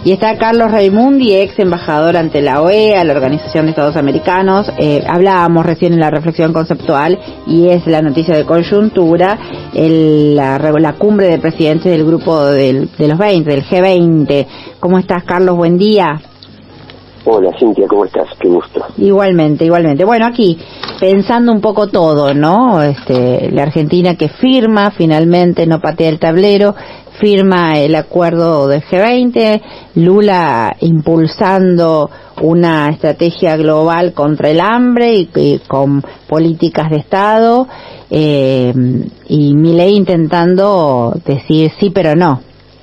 Y está Carlos Raimundi, ex embajador ante la OEA, la Organización de Estados Americanos. Hablábamos recién en la reflexión conceptual, y es la noticia de coyuntura, la cumbre de presidentes del grupo de los 20, del G20. ¿Cómo estás, Carlos? Buen día. Hola, Cintia, ¿cómo estás? Qué gusto. Igualmente. Bueno, aquí, pensando un poco todo, ¿no? La Argentina que firma, finalmente no patea el tablero, firma el acuerdo del G20, Lula impulsando una estrategia global contra el hambre y con políticas de Estado, y Milei intentando decir sí pero no.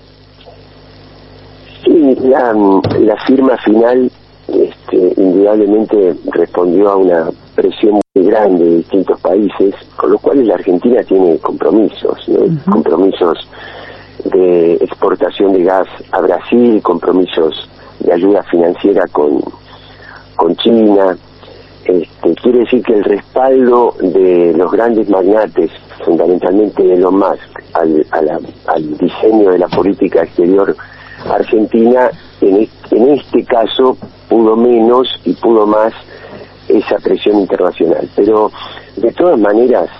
Sí, la firma final indudablemente respondió a una presión muy grande de distintos países, con los cuales la Argentina tiene compromisos, ¿no? Uh-huh. Compromisos de exportación de gas a Brasil, compromisos de ayuda financiera con China. Quiere decir que el respaldo de los grandes magnates, fundamentalmente de Elon Musk, al diseño de la política exterior argentina, en este caso pudo menos y pudo más esa presión internacional. Pero de todas maneras,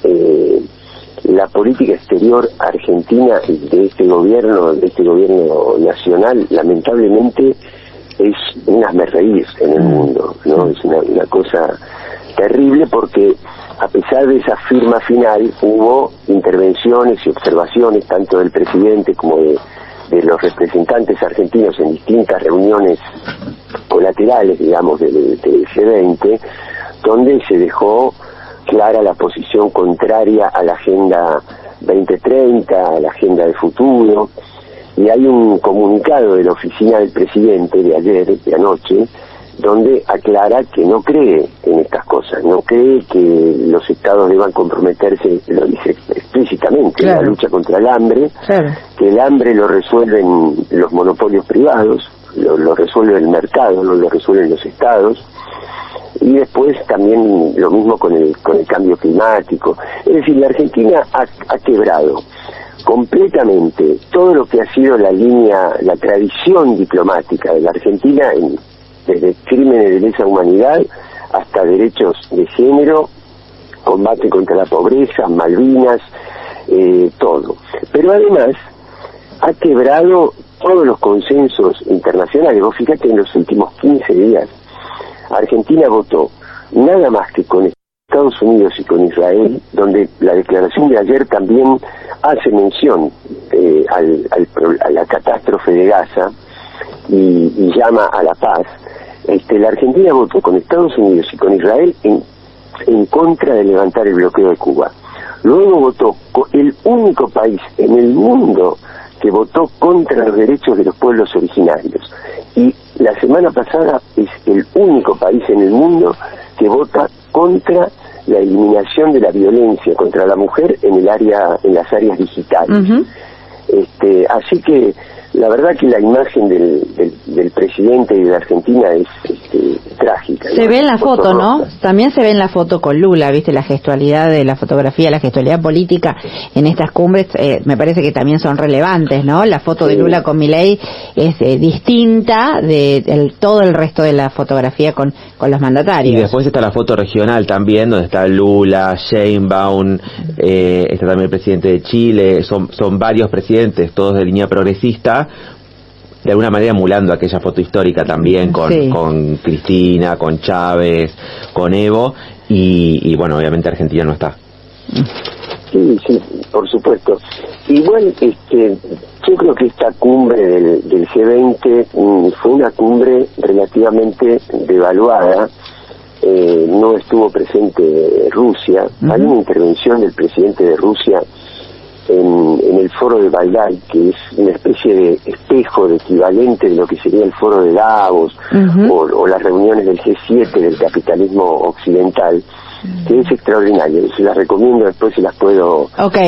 la política exterior argentina de este gobierno nacional, lamentablemente es un hazmerreír en el mundo, ¿no? Es una cosa terrible, porque a pesar de esa firma final hubo intervenciones y observaciones tanto del presidente como de los representantes argentinos en distintas reuniones colaterales, digamos, del G20, donde se dejó clara la posición contraria a la Agenda 2030, a la Agenda de Futuro, y hay un comunicado de la oficina del presidente de ayer, de anoche, donde aclara que no cree en estas cosas, no cree que los estados deban comprometerse, lo dice explícitamente, claro, en la lucha contra el hambre, claro, que el hambre lo resuelven los monopolios privados, lo resuelve el mercado, no lo resuelven los estados, y después también lo mismo con el cambio climático. Es decir, la Argentina ha quebrado completamente todo lo que ha sido la tradición diplomática de la Argentina, desde crímenes de lesa humanidad hasta derechos de género, combate contra la pobreza, Malvinas, todo. Pero además ha quebrado todos los consensos internacionales. Vos fíjate, en los últimos 15 días Argentina votó nada más que con Estados Unidos y con Israel, donde la declaración de ayer también hace mención a la catástrofe de Gaza y llama a la paz. La Argentina votó con Estados Unidos y con Israel en contra de levantar el bloqueo de Cuba. Luego votó el único país en el mundo que votó contra los derechos de los pueblos originarios. Y la semana pasada es el único país en el mundo que vota contra la eliminación de la violencia contra la mujer en las áreas digitales. Uh-huh. Así que la verdad que la imagen del presidente y de la Argentina es trágica. Se ve en la foto, ¿no? También se ve en la foto con Lula, ¿viste? La gestualidad de la fotografía, la gestualidad política en estas cumbres, me parece que también son relevantes, ¿no? La foto de Lula con Milei es distinta de todo el resto de la fotografía con los mandatarios. Y después está la foto regional también, donde está Lula, Sheinbaum, está también el presidente de Chile, son varios presidentes, todos de línea progresista, de alguna manera emulando aquella foto histórica también con Cristina, con Chávez, con Evo, y bueno, obviamente Argentina no está. Sí, por supuesto. Igual, yo creo que esta cumbre del G20 fue una cumbre relativamente devaluada. No estuvo presente Rusia. Uh-huh. Hay una intervención del presidente de Rusia en el foro de Bailal, que es una especie de espejo, de equivalente de lo que sería el foro de Davos, uh-huh, o las reuniones del G7 del capitalismo occidental, que es extraordinario. Se las recomiendo, después se las puedo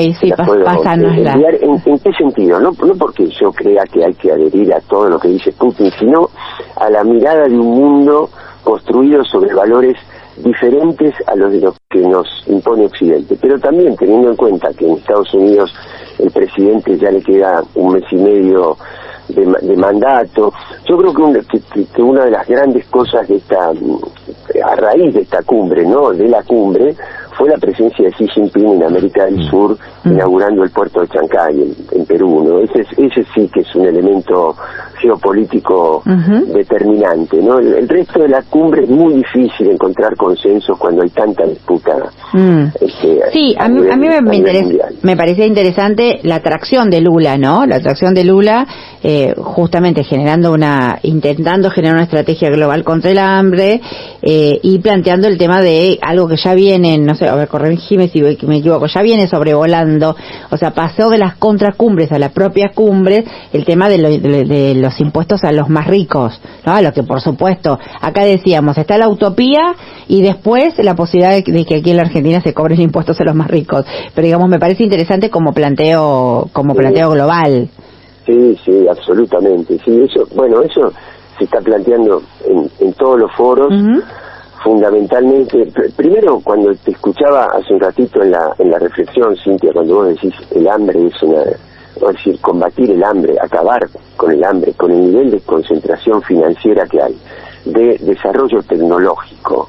enviar. ¿En qué sentido? No porque yo crea que hay que adherir a todo lo que dice Putin, sino a la mirada de un mundo construido sobre valores diferentes a los de los que nos impone Occidente, pero también teniendo en cuenta que en Estados Unidos el presidente ya le queda un mes y medio de mandato. Yo creo que una de las grandes cosas de a raíz de esta cumbre, ¿no? De la cumbre, fue la presencia de Xi Jinping en América del Sur, inaugurando el puerto de Chancay en Perú, ¿no? Ese sí que es un elemento geopolítico determinante, ¿no? El resto de la cumbre es muy difícil encontrar consensos cuando hay tanta disputa. Sí, a mí me parecía interesante la atracción de Lula, ¿no? La atracción de Lula, justamente intentando generar una estrategia global contra el hambre, y planteando el tema de algo que ya viene, no sé, a ver, corregime si me equivoco, ya viene sobrevolando, o sea, pasó de las contracumbres a la propia cumbre, el tema de los impuestos a los más ricos, ¿no? A lo que, por supuesto, acá decíamos, está la utopía y después la posibilidad de que aquí en la Argentina se cobren impuestos a los más ricos, pero digamos, me parece interesante como planteo global. Sí, absolutamente, sí, eso se está planteando en todos los foros. Fundamentalmente, primero, cuando te escuchaba hace un ratito en la reflexión, Cintia, cuando vos decís el hambre es decir, combatir el hambre, acabar con el hambre, con el nivel de concentración financiera que hay, de desarrollo tecnológico,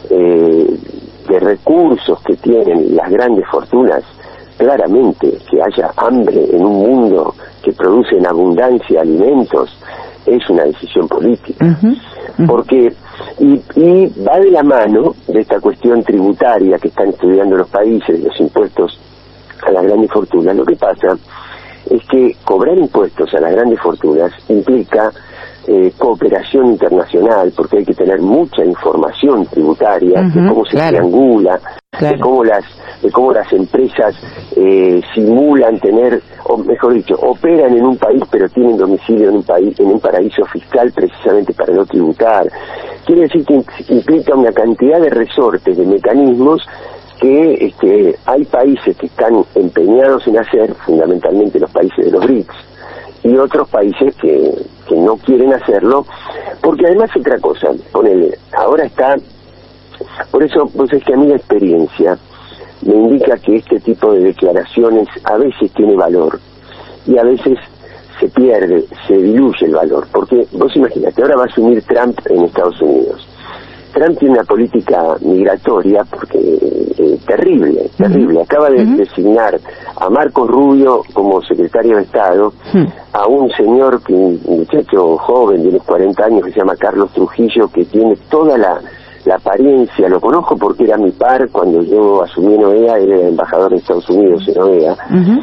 de recursos que tienen las grandes fortunas, claramente que haya hambre en un mundo que produce en abundancia alimentos es una decisión política. Porque y va de la mano de esta cuestión tributaria que están estudiando los países, los impuestos a las grandes fortunas. Lo que pasa es que cobrar impuestos a las grandes fortunas implica cooperación internacional, porque hay que tener mucha información tributaria de cómo se triangula, de cómo las empresas simulan tener, o mejor dicho, operan en un país pero tienen domicilio en un paraíso fiscal precisamente para no tributar. Quiere decir que implica una cantidad de resortes, de mecanismos que hay países que están empeñados en hacer, fundamentalmente los países de los BRICS, y otros países que no quieren hacerlo, porque además otra cosa, ahora está, por eso pues es que a mí la experiencia me indica que este tipo de declaraciones a veces tiene valor y a veces se pierde, se diluye el valor, porque vos imaginate, ahora va a asumir Trump en Estados Unidos. Trump tiene una política migratoria terrible. Acaba de designar a Marco Rubio como secretario de Estado, a un señor, un muchacho joven de unos 40 años que se llama Carlos Trujillo, que tiene toda la apariencia, lo conozco porque era mi par cuando yo asumí en OEA, era embajador de Estados Unidos en OEA,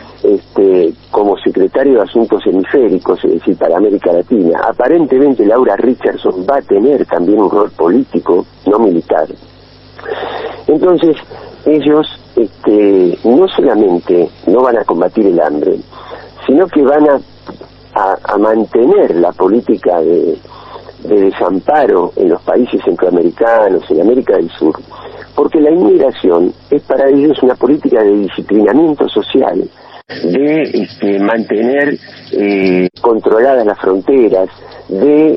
como secretario de Asuntos Hemisféricos, es decir, para América Latina. Aparentemente Laura Richardson va a tener también un rol político, no militar. Entonces, ellos no solamente no van a combatir el hambre, sino que van a mantener la política de desamparo en los países centroamericanos, en América del Sur, porque la inmigración es para ellos una política de disciplinamiento social, de mantener controladas las fronteras, de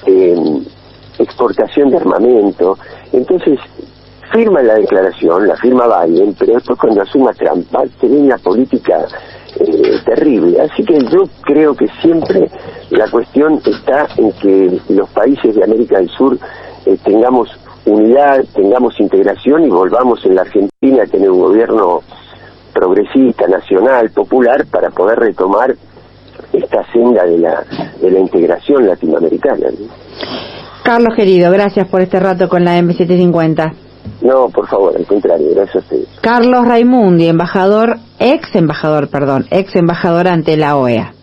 exportación de armamento. Entonces, firman la declaración, la firma Biden, pero después cuando asuma Trump va a tener una política terrible. Así que yo creo que siempre la cuestión está en que los países de América del Sur tengamos unidad, tengamos integración y volvamos en la Argentina a tener un gobierno progresista, nacional, popular, para poder retomar esta senda de la integración latinoamericana, ¿no? Carlos, querido, gracias por este rato con la M750. No, por favor, al contrario, gracias a ustedes. Carlos Raimundi, ex embajador ante la OEA.